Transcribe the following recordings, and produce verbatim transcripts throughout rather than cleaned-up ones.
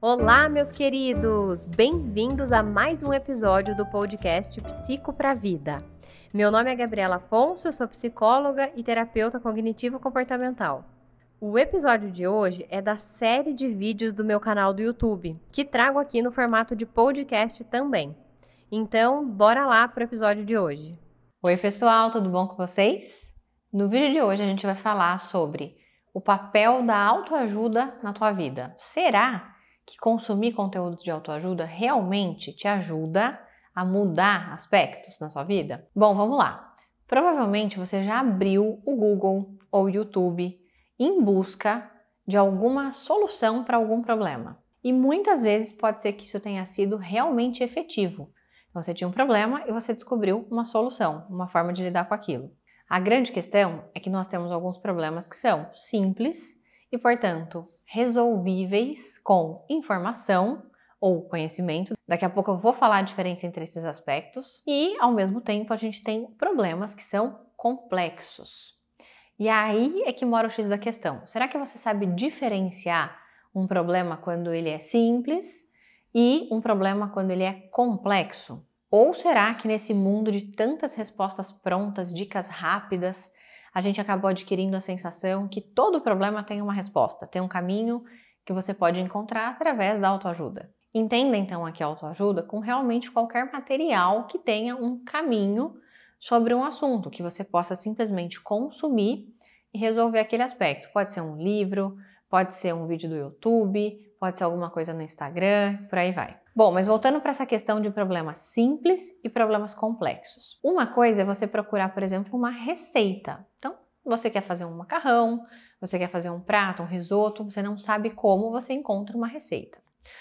Olá, meus queridos! Bem-vindos a mais um episódio do podcast Psico pra Vida. Meu nome é Gabriela Afonso, eu sou psicóloga e terapeuta cognitivo-comportamental. O episódio de hoje é da série de vídeos do meu canal do YouTube, que trago aqui no formato de podcast também. Então, bora lá pro episódio de hoje. Oi, pessoal, tudo bom com vocês? No vídeo de hoje a gente vai falar sobre o papel da autoajuda na tua vida. Será que consumir conteúdos de autoajuda realmente te ajuda a mudar aspectos na sua vida? Bom, vamos lá. Provavelmente você já abriu o Google ou o YouTube em busca de alguma solução para algum problema. E muitas vezes pode ser que isso tenha sido realmente efetivo. Então, você tinha um problema e você descobriu uma solução, uma forma de lidar com aquilo. A grande questão é que nós temos alguns problemas que são simples e, portanto, resolvíveis com informação ou conhecimento. Daqui a pouco eu vou falar a diferença entre esses aspectos. E, ao mesmo tempo, a gente tem problemas que são complexos. E aí é que mora o X da questão. Será que você sabe diferenciar um problema quando ele é simples e um problema quando ele é complexo? Ou será que nesse mundo de tantas respostas prontas, dicas rápidas, a gente acabou adquirindo a sensação que todo problema tem uma resposta, tem um caminho que você pode encontrar através da autoajuda? Entenda então aqui a autoajuda com realmente qualquer material que tenha um caminho sobre um assunto, que você possa simplesmente consumir e resolver aquele aspecto. Pode ser um livro, pode ser um vídeo do YouTube, pode ser alguma coisa no Instagram, por aí vai. Bom, mas voltando para essa questão de problemas simples e problemas complexos. Uma coisa é você procurar, por exemplo, uma receita. Então, você quer fazer um macarrão, você quer fazer um prato, um risoto, você não sabe como, você encontra uma receita.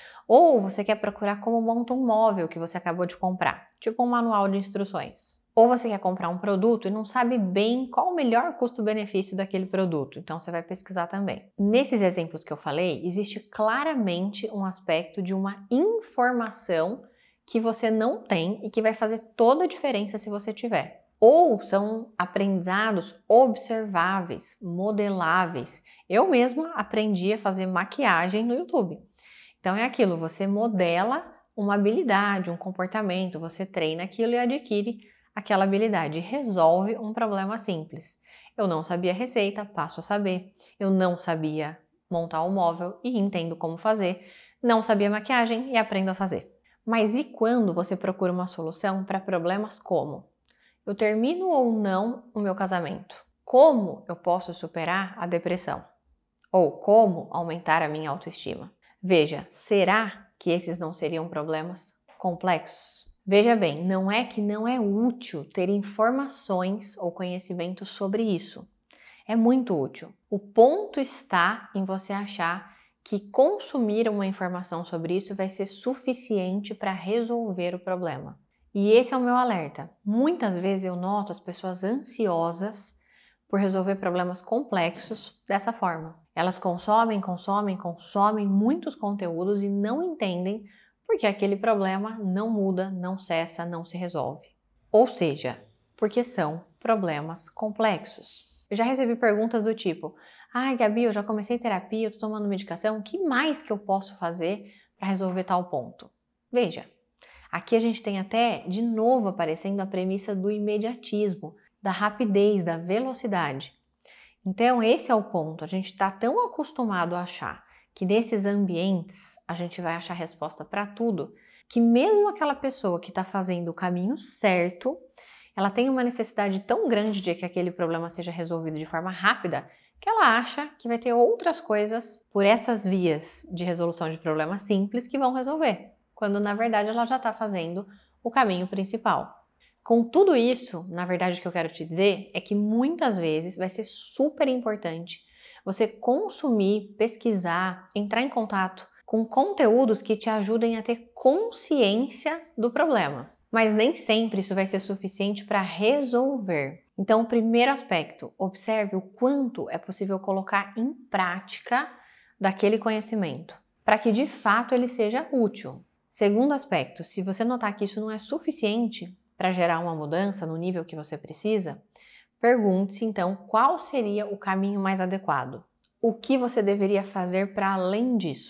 Ou você quer procurar como monta um móvel que você acabou de comprar, tipo um manual de instruções. Ou você quer comprar um produto e não sabe bem qual o melhor custo-benefício daquele produto, então você vai pesquisar também. Nesses exemplos que eu falei, existe claramente um aspecto de uma informação que você não tem e que vai fazer toda a diferença se você tiver. Ou são aprendizados observáveis, modeláveis. Eu mesma aprendi a fazer maquiagem no YouTube. Então é aquilo, você modela uma habilidade, um comportamento, você treina aquilo e adquire aquela habilidade, resolve um problema simples. Eu não sabia a receita, passo a saber. Eu não sabia montar um móvel e entendo como fazer. Não sabia maquiagem e aprendo a fazer. Mas e quando você procura uma solução para problemas como: eu termino ou não o meu casamento? Como eu posso superar a depressão? Ou como aumentar a minha autoestima? Veja, será que esses não seriam problemas complexos? Veja bem, não é que não é útil ter informações ou conhecimento sobre isso. É muito útil. O ponto está em você achar que consumir uma informação sobre isso vai ser suficiente para resolver o problema. E esse é o meu alerta. Muitas vezes eu noto as pessoas ansiosas por resolver problemas complexos dessa forma. Elas consomem, consomem, consomem muitos conteúdos e não entendem porque aquele problema não muda, não cessa, não se resolve. Ou seja, porque são problemas complexos. Eu já recebi perguntas do tipo: ai, Gabi, eu já comecei terapia, eu tô tomando medicação, o que mais que eu posso fazer para resolver tal ponto? Veja, aqui a gente tem até, de novo, aparecendo a premissa do imediatismo, da rapidez, da velocidade. Então, esse é o ponto. A gente está tão acostumado a achar que nesses ambientes a gente vai achar resposta para tudo, que mesmo aquela pessoa que está fazendo o caminho certo, ela tem uma necessidade tão grande de que aquele problema seja resolvido de forma rápida, que ela acha que vai ter outras coisas por essas vias de resolução de problemas simples que vão resolver, quando na verdade ela já está fazendo o caminho principal. Com tudo isso, na verdade o que eu quero te dizer é que muitas vezes vai ser super importante você consumir, pesquisar, entrar em contato com conteúdos que te ajudem a ter consciência do problema. Mas nem sempre isso vai ser suficiente para resolver. Então, o primeiro aspecto, observe o quanto é possível colocar em prática daquele conhecimento, para que de fato ele seja útil. Segundo aspecto, se você notar que isso não é suficiente para gerar uma mudança no nível que você precisa, pergunte-se então qual seria o caminho mais adequado. O que você deveria fazer para além disso?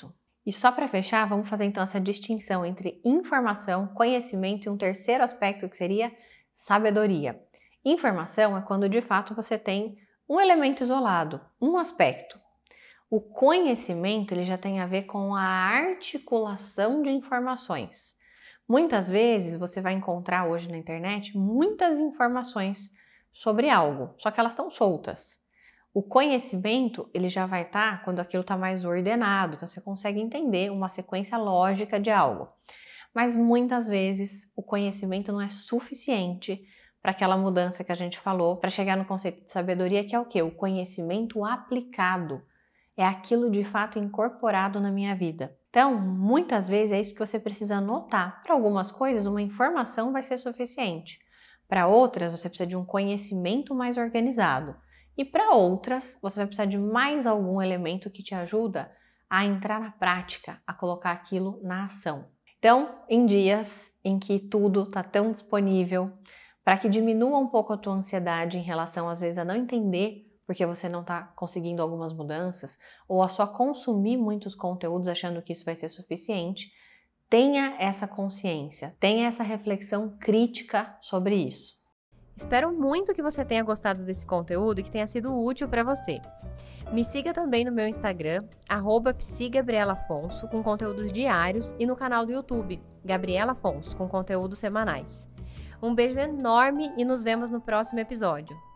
E só para fechar, vamos fazer então essa distinção entre informação, conhecimento e um terceiro aspecto que seria sabedoria. Informação é quando de fato você tem um elemento isolado, um aspecto. O conhecimento ele já tem a ver com a articulação de informações. Muitas vezes você vai encontrar hoje na internet muitas informações sobre algo, só que elas estão soltas. O conhecimento ele já vai estar quando aquilo está mais ordenado, então você consegue entender uma sequência lógica de algo. Mas muitas vezes o conhecimento não é suficiente para aquela mudança que a gente falou, para chegar no conceito de sabedoria, que é o quê? O conhecimento aplicado. É aquilo de fato incorporado na minha vida. Então, muitas vezes é isso que você precisa anotar. Para algumas coisas, uma informação vai ser suficiente. Para outras, você precisa de um conhecimento mais organizado. E para outras, você vai precisar de mais algum elemento que te ajuda a entrar na prática, a colocar aquilo na ação. Então, em dias em que tudo está tão disponível, para que diminua um pouco a tua ansiedade em relação, às vezes, a não entender porque você não está conseguindo algumas mudanças, ou a só consumir muitos conteúdos achando que isso vai ser suficiente, tenha essa consciência, tenha essa reflexão crítica sobre isso. Espero muito que você tenha gostado desse conteúdo e que tenha sido útil para você. Me siga também no meu Instagram, arroba psigabrielafonso, com conteúdos diários, e no canal do YouTube, Gabriela Afonso, com conteúdos semanais. Um beijo enorme e nos vemos no próximo episódio.